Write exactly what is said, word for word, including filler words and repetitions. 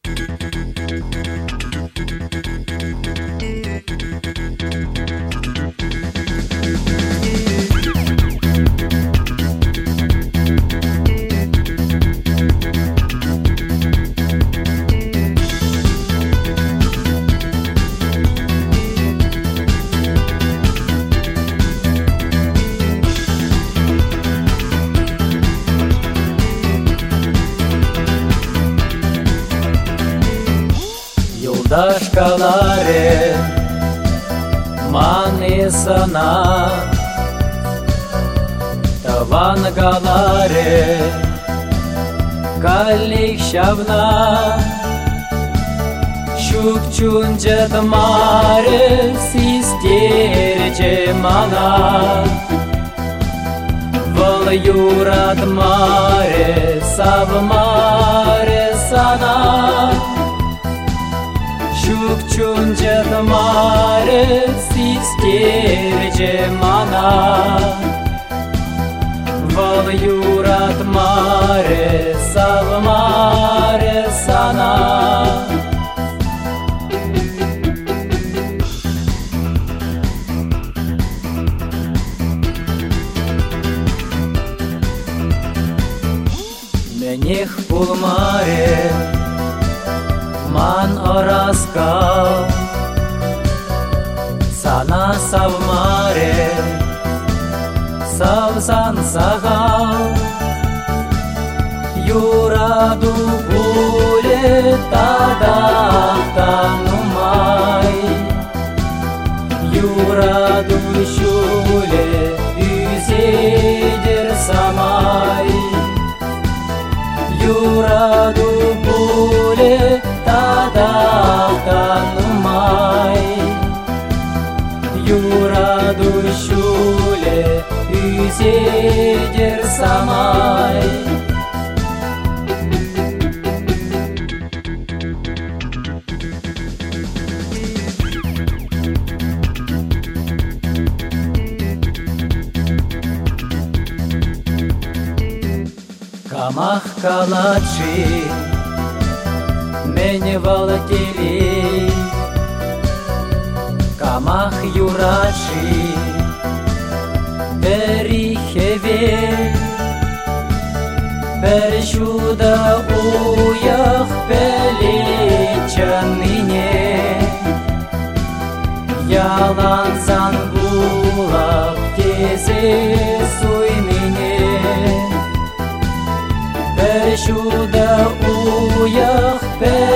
Дашкаларе маны сана Тавангаларе калик шавна Шукчунчат маре систерче мана Вал юрат маре савмаре сана Шукчунчат маре систерче мана Вал юрат маре савмаре сана Менех пулмаре Ман ораскал Сана савмаре Савсан сагал Юраду буле тадактанумай Юраду шуле үзедер самай Юраду буле тадактанумай Юраду шуле үзедер самай Камах калачи Мене валатели Камах юрачи Берихеве Бершуда уях пелечаныне Ялан сан булак тезе суйныне Бершуда уях пелечаныне